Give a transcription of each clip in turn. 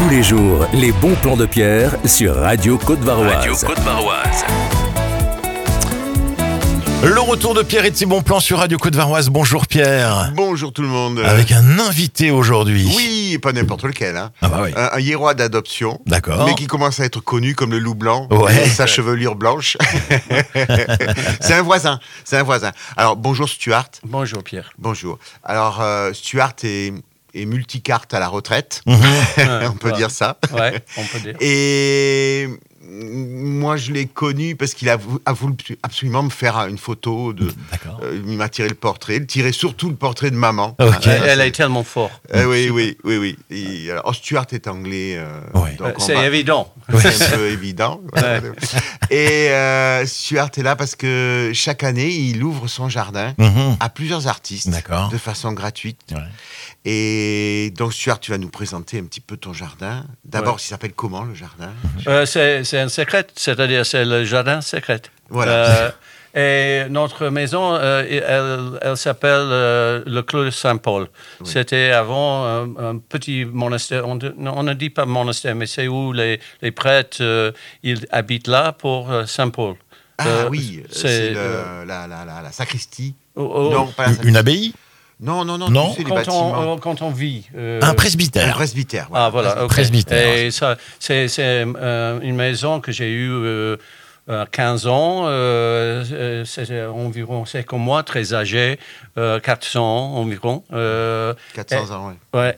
Tous les jours, les bons plans de Pierre sur Radio Côte-Varoise. Le retour de Pierre et de ses bons plans sur Radio Côte-Varoise. Bonjour Pierre. Bonjour tout le monde. Avec un invité aujourd'hui. Oui, pas n'importe lequel. Hein. Ah bah oui. Un hiérois d'adoption. D'accord. Mais qui commence à être connu comme le loup blanc. Ouais. Et sa chevelure blanche. C'est un voisin. Alors, bonjour Stuart. Bonjour Pierre. Bonjour. Alors, Stuart est multicarte à la retraite. On peut dire ça. Ouais, on peut dire. Et moi, je l'ai connu parce qu'il a voulu absolument me faire une photo. D'accord. Il m'a tiré le portrait. Il tirait surtout le portrait de maman. Ok. Elle est tellement forte. Oui. Et, alors, Stuart est anglais. Oui. Donc C'est évident. C'est un peu évident. Voilà. Et Stuart est là parce que chaque année, il ouvre son jardin à plusieurs artistes. D'accord. De façon gratuite. Ouais. Et donc, Stuart, tu vas nous présenter un petit peu ton jardin. D'abord, Ouais. il s'appelle comment, le jardin? C'est un secret, c'est-à-dire c'est le jardin secret. Voilà. Et notre maison, elle s'appelle le Clos de Saint-Paul. Oui. C'était avant un petit monastère. On ne dit pas monastère, mais c'est où les prêtres ils habitent là pour Saint-Paul. Oui, c'est la sacristie. Oh, Non, pas la sacristie. Une abbaye? Non, Non. tu sais, les bâtiments. quand on vit. Un Un presbytère. presbytère. Ah voilà, ok. Presbytère. Et ça, c'est une maison que j'ai eue 15 ans. C'est environ, c'est comme moi, très âgé, 400 environ. 400 ans, oui. Ouais.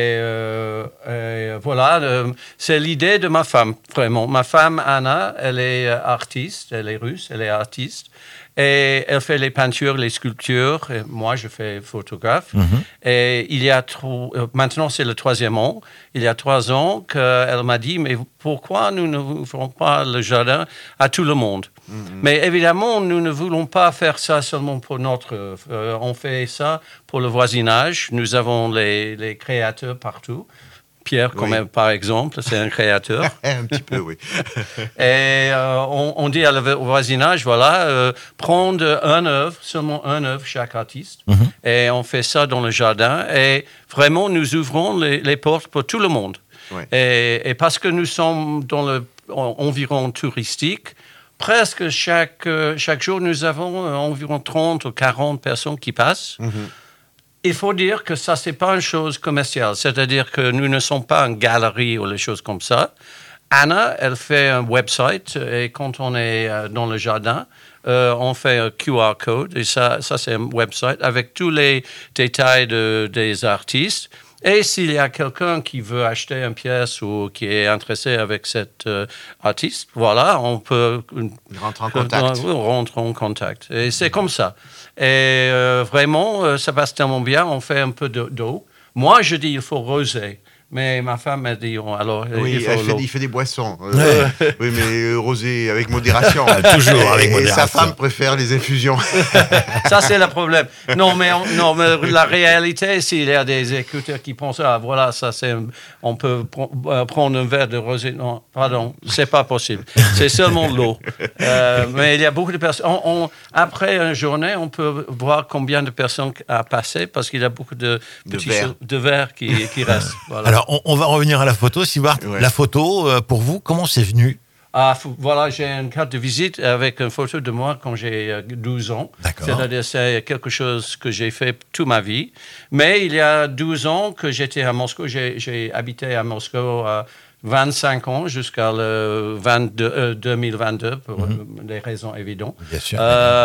Et voilà, c'est l'idée de ma femme, vraiment. Ma femme, Anna, elle est artiste, elle est russe, elle est artiste. Et elle fait les peintures, les sculptures. Et moi, je fais photographe. Et il y a maintenant, c'est le 3e an. Il y a 3 ans qu'elle m'a dit, mais pourquoi nous ne ferons pas le jardin à tout le monde? Mais évidemment, nous ne voulons pas faire ça seulement pour notre... on fait ça pour le voisinage. Nous avons les créateurs partout. Pierre, Oui. par exemple, c'est un créateur. Un petit peu, oui. Et on dit au voisinage, voilà, prendre seulement un œuvre chaque artiste. Et on fait ça dans le jardin. Et vraiment, nous ouvrons les portes pour tout le monde. Ouais. Et parce que nous sommes dans l'environ touristique, presque chaque jour, nous avons environ 30 ou 40 personnes qui passent. Il faut dire que ça, c'est pas une chose commerciale. C'est-à-dire que nous ne sommes pas une galerie ou des choses comme ça. Anna, elle fait un website et quand on est dans le jardin, on fait un QR code. Et ça c'est un website avec tous les détails des artistes. Et s'il y a quelqu'un qui veut acheter une pièce ou qui est intéressé avec cet artiste, voilà, on peut... Rentre en contact. On rentre en contact. Et c'est comme ça. Et vraiment, ça passe tellement bien. On fait un peu d'eau. Moi, je dis il faut roser. Mais ma femme m'a dit, alors, Oui, il faut l'eau. il fait des boissons. Ouais. Oui, mais rosé avec modération. Toujours avec Et modération. sa femme préfère les infusions. Ça, c'est le problème. Non, mais la réalité, s'il y a des écouteurs qui pensent, voilà, ça, on peut prendre un verre de rosé. Non, pardon, c'est pas possible. C'est seulement l'eau. Mais il y a beaucoup de personnes. Après une journée, on peut voir combien de personnes a passé parce qu'il y a beaucoup de petits verres qui restent. Voilà. Alors, on va revenir à la photo. Stuart, Ouais. la photo, pour vous, comment c'est venu? Voilà, j'ai une carte de visite avec une photo de moi quand j'ai 12 ans. D'accord. C'est-à-dire c'est quelque chose que j'ai fait toute ma vie. Mais il y a 12 ans que j'étais à Moscou, j'ai habité à Moscou 25 ans jusqu'à le 2022 pour des raisons évidentes. Bien sûr.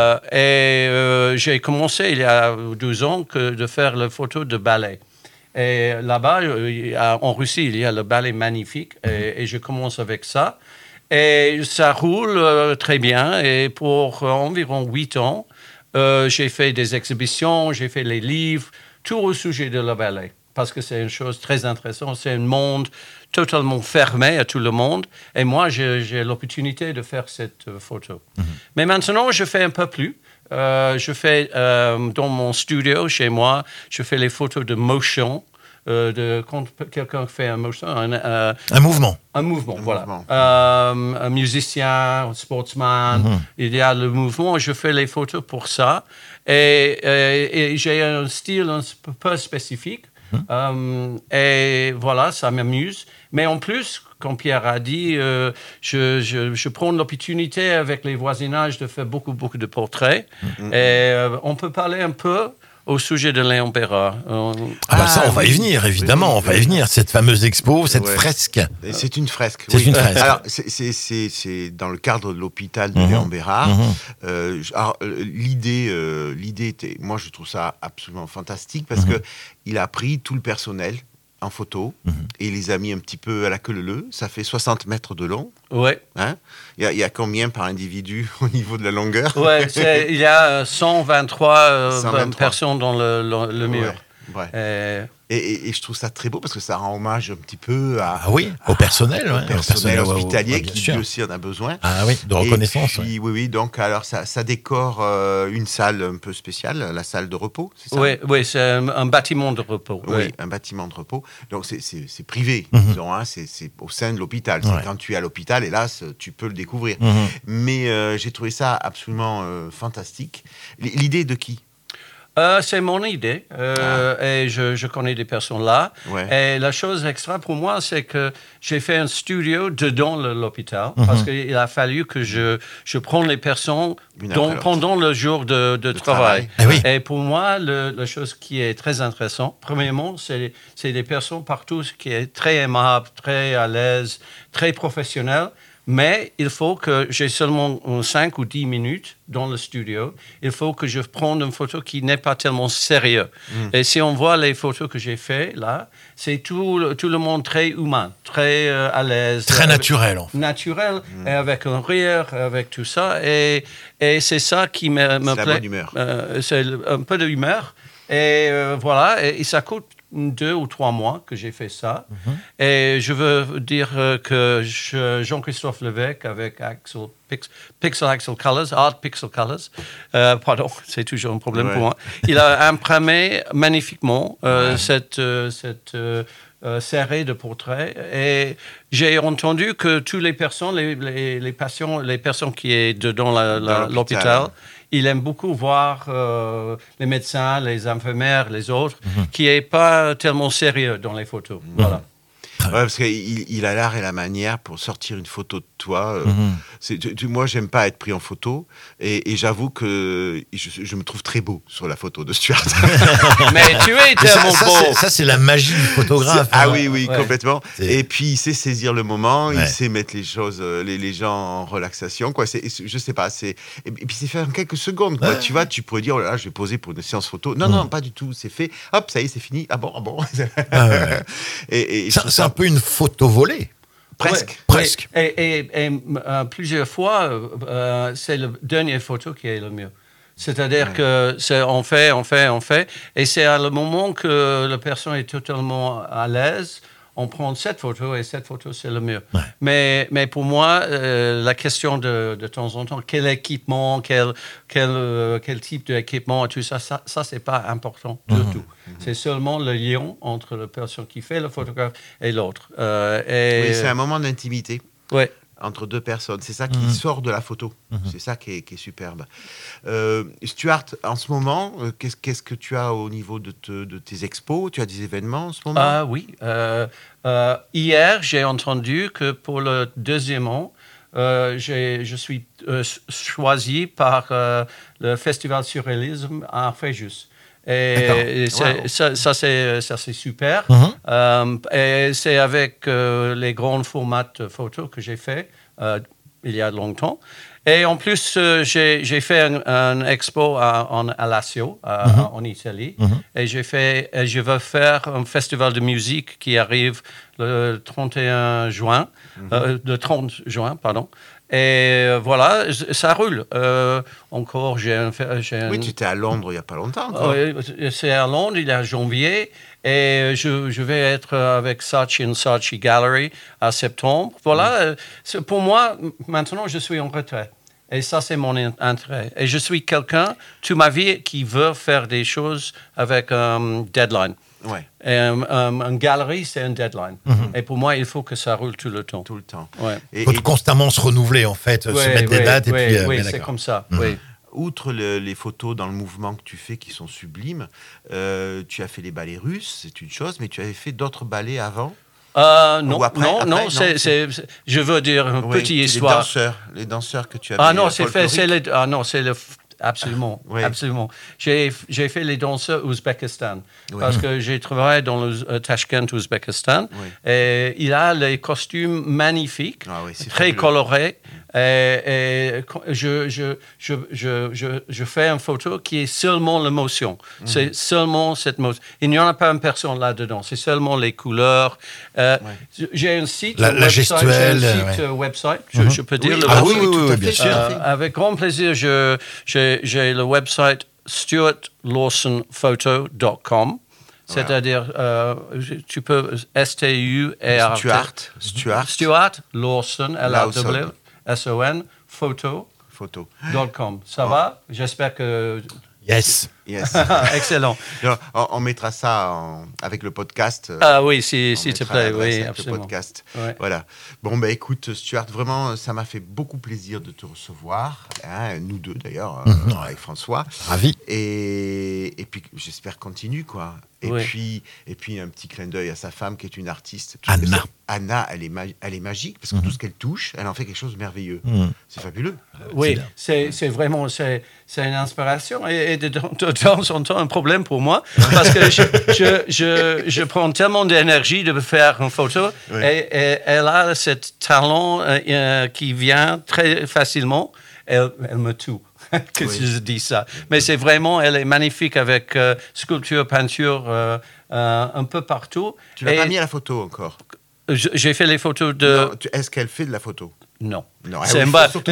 J'ai commencé il y a 12 ans de faire les photos de ballet. Et là-bas, en Russie, il y a le ballet magnifique et je commence avec ça. Et ça roule très bien. Et pour environ 8 ans, j'ai fait des exhibitions, j'ai fait les livres, tout au sujet de le ballet. Parce que c'est une chose très intéressante. C'est un monde totalement fermé à tout le monde. Et moi, j'ai l'opportunité de faire cette photo. Mais maintenant, je fais un peu plus. Je fais dans mon studio, chez moi, je fais les photos de motion. Quand quelqu'un fait un motion, Un mouvement. un mouvement, voilà. Mouvement. Un musicien, un sportsman, il y a le mouvement. Je fais les photos pour ça. Et j'ai un style un peu spécifique. Et voilà, ça m'amuse. Mais en plus, comme Pierre a dit, je prends l'opportunité avec les voisinages de faire beaucoup de portraits. Et on peut parler un peu au sujet de Léon Bérard. Ça, on va y venir, évidemment. On va y venir. Cette fameuse expo, cette fresque. C'est une fresque. C'est une fresque. Alors, c'est dans le cadre de l'hôpital de Léon Bérard. L'idée était... Moi, je trouve ça absolument fantastique parce que il a pris tout le personnel en photo et il les a mis un petit peu à la queue leu. Ça fait 60 mètres de long. Ouais. Hein, il y a combien par individu au niveau de la longueur? Ouais, il y a 123, 123. personnes dans le mur. Ouais. Et je trouve ça très beau parce que ça rend hommage un petit peu au personnel. Au personnel hospitalier bien qui sûr. lui aussi en a besoin. Ah oui, de reconnaissance. Et puis, oui, donc alors ça décore une salle un peu spéciale, la salle de repos, c'est ça? Oui, c'est un bâtiment de repos. Oui, un bâtiment de repos. Donc c'est privé, disons, hein, c'est au sein de l'hôpital. C'est quand tu es à l'hôpital, hélas, tu peux le découvrir. Mais j'ai trouvé ça absolument fantastique. L'idée de qui? C'est mon idée et je connais des personnes là. Et la chose extra pour moi, c'est que j'ai fait un studio dedans l'hôpital parce qu'il a fallu que je prenne les personnes pendant le jour de travail. Et pour moi, la chose qui est très intéressante, premièrement, c'est des personnes partout qui est très aimables, très à l'aise, très professionnelles. Mais il faut que j'ai seulement 5 ou 10 minutes dans le studio. Il faut que je prenne une photo qui n'est pas tellement sérieuse. Et si on voit les photos que j'ai faites là, c'est tout le monde très humain, très à l'aise. Très naturel. En fait. Naturel, et avec un rire, avec tout ça. Et c'est ça qui me plaît. C'est la bonne humeur. C'est un peu d'humeur. Et voilà, et ça coûte 2 ou 3 mois que j'ai fait ça. Et je veux dire que Jean-Christophe Lévesque avec Pixel Axel Colors, Art Pixel Colors, pardon, c'est toujours un problème pour moi, il a imprimé magnifiquement cette série de portraits. Et j'ai entendu que toutes les personnes, les patients, les personnes qui sont dans l'hôpital, il aime beaucoup voir les médecins, les infirmières, les autres, qui n'est pas tellement sérieux dans les photos. Voilà. Ouais, parce qu'il a l'art et la manière pour sortir une photo de toi. Moi, j'aime pas être pris en photo et j'avoue que je me trouve très beau sur la photo de Stuart. Mais tu es tellement beau. Ça, c'est la magie du photographe. Oui, complètement. Et puis, il sait saisir le moment, il sait mettre les choses, les gens en relaxation. Quoi. Je sais pas. Et puis, c'est fait en quelques secondes. Quoi. Tu vois, tu pourrais dire, oh là là, je vais poser pour une séance photo. Non, pas du tout. C'est fait. Hop, ça y est, c'est fini. Ah bon. Et c'est un peu une photo volée. Presque. Et plusieurs fois, c'est la dernière photo qui est le mieux. C'est-à-dire que on fait. Et c'est à le moment que la personne est totalement à l'aise, on prend cette photo et cette photo, c'est le mieux. Mais pour moi, la question de temps en temps, quel équipement, quel type d'équipement et tout ça, c'est pas important du tout. C'est seulement le lien entre la personne qui fait le photographe et l'autre. Oui, c'est un moment d'intimité. Ouais. Entre deux personnes. C'est ça qui sort de la photo. C'est ça qui est superbe. Stuart, en ce moment, qu'est-ce que tu as au niveau de tes expos? Tu as des événements en ce moment? Oui. Hier, j'ai entendu que pour le 2e an, je suis choisi par le Festival Surréalisme à Fréjus. Et ça, c'est super. Et c'est avec les grands formats de photos que j'ai fait il y a longtemps. Et en plus, j'ai fait un expo à Lazio, en Italie. Et je veux faire un festival de musique qui arrive le 31 juin, le 30 juin, pardon. Et voilà, ça roule. Encore, Oui, tu étais à Londres il n'y a pas longtemps. C'est à Londres, il est en janvier. Et je vais être avec Saatchi & Saatchi Gallery à septembre. Voilà, pour moi, maintenant, je suis en retraite. Et ça, c'est mon intérêt. Et je suis quelqu'un, toute ma vie, qui veut faire des choses avec un deadline. Et une galerie, c'est un deadline. Et pour moi, il faut que ça roule tout le temps. Tout le temps. Il faut constamment se renouveler, en fait, se mettre des dates. Oui, c'est comme ça. outre les photos dans le mouvement que tu fais qui sont sublimes, tu as fait les ballets russes, c'est une chose, mais tu avais fait d'autres ballets avant? Non, Ou après, non, après, non, non, je veux dire une Oui, petite histoire. Les danseurs que tu avais. Ah non, c'est folkloriques. absolument, Oui. absolument. J'ai fait les danseurs Ouzbékistan Oui. parce que j'ai travaillé dans le Tashkent, Ouzbékistan. Oui. Et il a les costumes magnifiques, Ah oui, c'est très fabuleux. colorés. Et je fais une photo qui est seulement l'émotion. C'est seulement cette motion. Il n'y en a pas une personne là-dedans. C'est seulement les couleurs. J'ai un site, La gestuelle, website. Je peux dire le Ah oui, website. oui, bien sûr. Avec grand plaisir, j'ai le website stuartlawsonphoto.com. C'est-à-dire, tu peux Stuart Lawson, Lawson, photo.com. Ça va? J'espère que... Yes. Yes. Excellent. On mettra ça avec le podcast. Ah oui, s'il On te mettra plaît, l'adresse oui, avec absolument. le podcast. Ouais. Voilà. Bon, bah écoute, Stuart, vraiment, ça m'a fait beaucoup plaisir de te recevoir. Hein, nous deux, d'ailleurs, avec François. Ravi. Et puis, j'espère continue, quoi. Et, Oui. puis, un petit clin d'œil à sa femme, qui est une artiste. Anna. Anna, elle est magique, parce que tout ce qu'elle touche, elle en fait quelque chose de merveilleux. C'est fabuleux. Oui, c'est vraiment c'est une inspiration et de temps en temps un problème pour moi parce que je prends tellement d'énergie de faire une photo et elle a ce talent qui vient très facilement. Elle me tue que je dis ça. Mais c'est vraiment, elle est magnifique avec sculpture, peinture un peu partout. Tu l'as pas mis à la photo encore? J'ai fait les photos de... Est-ce qu'elle fait de la photo? Non. C'est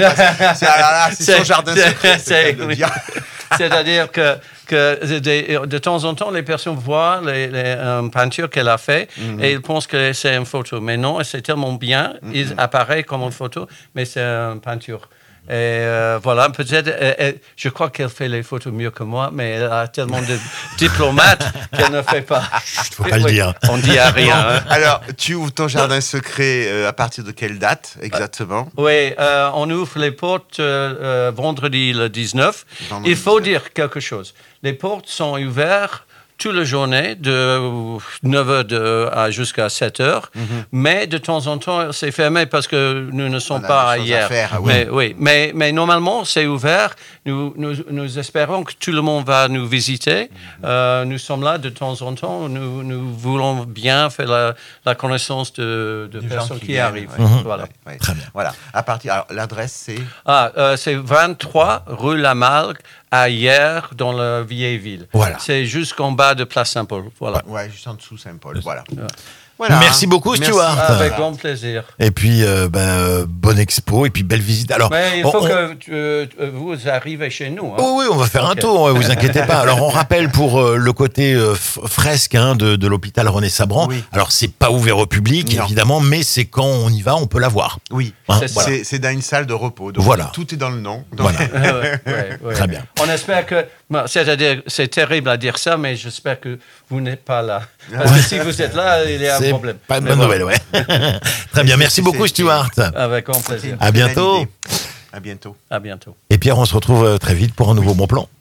son jardin secret. C'est-à-dire que de temps en temps, les personnes voient les peintures qu'elle a fait et ils pensent que c'est une photo. Mais non, c'est tellement bien, il apparaît comme une photo, mais c'est une peinture. Et voilà, peut-être, je crois qu'elle fait les photos mieux que moi, mais elle a tellement de diplomates qu'elle ne fait pas. Faut pas le dire. On dit à rien. Hein. Alors, tu ouvres ton jardin secret à partir de quelle date exactement? Oui, on ouvre les portes vendredi le 19. Il faut dire quelque chose. Les portes sont ouvertes toute la journée, de 9h jusqu'à 7h. Mais de temps en temps, c'est fermé parce que nous ne sommes pas ailleurs. Mais normalement, c'est ouvert. Nous espérons que tout le monde va nous visiter. Nous sommes là de temps en temps. Nous voulons bien faire la connaissance de personnes qui arrivent. Voilà. Très bien. Voilà. Alors, l'adresse, c'est? C'est 23 rue Lamalgue, à Hyères, dans la vieille ville. Voilà. C'est jusqu'en bas de Place Saint-Paul. Voilà. Ouais, juste en dessous Saint-Paul. Voilà. Merci beaucoup, Stuart. Avec grand plaisir. Et puis, bonne expo et puis belle visite. Alors, Mais il faut que vous arrivez chez nous. Hein. Oui, on va faire un tour, ne vous inquiétez pas. Alors, on rappelle pour le côté fresque de l'hôpital René-Sabran. Oui. Alors, c'est pas ouvert au public, évidemment, mais c'est quand on y va, on peut la voir. Oui, c'est dans une salle de repos. Donc voilà. Tout est dans le nom. Donc... Voilà. Très bien. On espère que... C'est-à-dire, c'est terrible à dire ça, mais j'espère que vous n'êtes pas là. Parce que si vous êtes là, il y a un problème. Pas de bonne nouvelle, ouais. Très bien, merci beaucoup, Stuart. Avec grand plaisir. À bientôt. À bientôt. À bientôt. Et Pierre, on se retrouve très vite pour un nouveau bon plan.